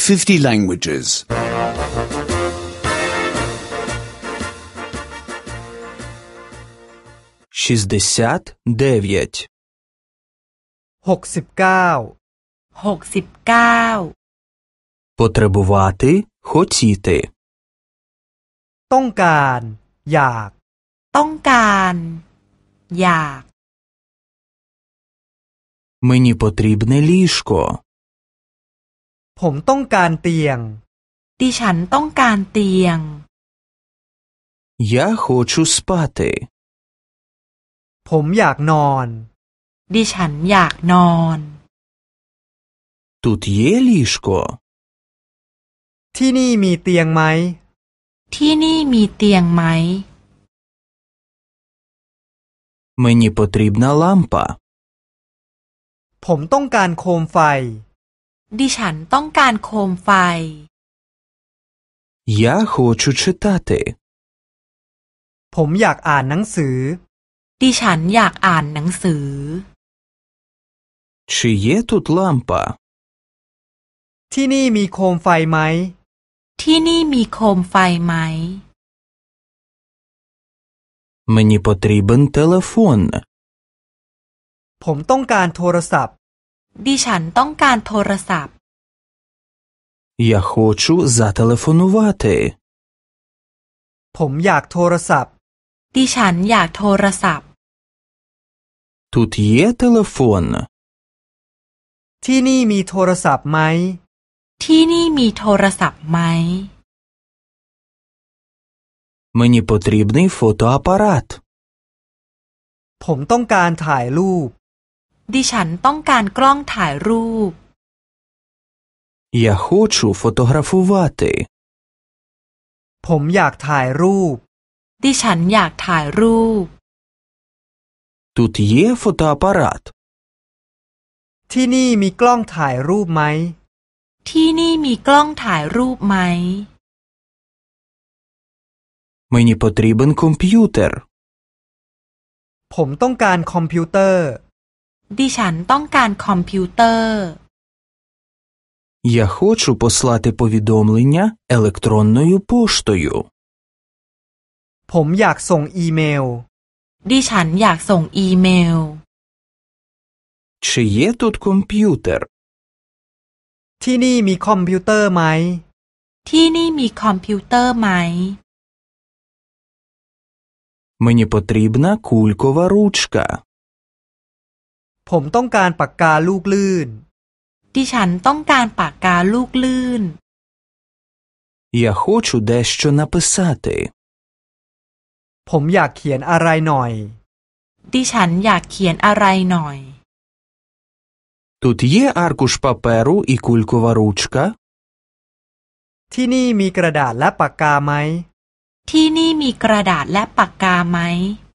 50 languages. 69 69 Потребувати, хотіти. ต้องการอยากต้องการอยาก Мені потрібне ліжко. ผมต้องการเตียงดิฉันต้องการเตียง Я хочу спати. ผมอยากนอนดิฉันอยากนอน Тут є ліжко? ที่นี่มีเตียงไหมที่นี่มีเตียงไหม Мені потрібна лампа. ผมต้องการโคมไฟดิฉันต้องการโคมไฟ Я хочу читати. ผมอยากอ่านหนังสือดิฉันอยากอ่านหนังสือ Чи є тут лампа? ที่นี่มีโคมไฟไหมที่นี่มีโคมไฟไหม Мені потрібен телефон. ผมต้องการโทรศัพท์ดิฉันต้องการโทรศัพท์ Я хочу зателефонувати. ผมอยากโทรศัพท์ดิฉันอยากโทรศัพท์ Тут є телефон. ที่นี่มีโทรศัพท์ไหมที่นี่มีโทรศัพท์ไหม Мені потрібний фотоапарат. ผมต้องการถ่ายรูปดิฉันต้องการกล้องถ่ายรูป Я хочу фотографувати. ผมอยากถ่ายรูปดิฉันอยากถ่ายรูป Тут є фотоапарат. ที่นี่มีกล้องถ่ายรูปไหมที่นี่มีกล้องถ่ายรูปไหม Мені потрібен комп'ютер. ผมต้องการคอมพิวเตอร์ดิฉันต้องการคอมพิวเตอร์ Я хочу послати повідомлення електронною поштою. ผมอยากส่งอีเมลดิฉันอยากส่งอีเมล Чи є тут комп'ютер? ที่นี่มีคอมพิวเตอร์ไหมที่นี่มีคอมพิวเตอร์ไหม Мені потрібна кулькова ручка. ผมต้องการปากกาลูกลื่นดิฉันต้องการปากกาลูกลื่น Я хочу дещо написати. ผมอยากเขียนอะไรหน่อยดิฉันอยากเขียนอะไรหน่อย Тут є аркуш паперу і кулькова ручка? ที่นี่มีกระดาษและปากกาไหมที่นี่มีกระดาษและปากกาไหม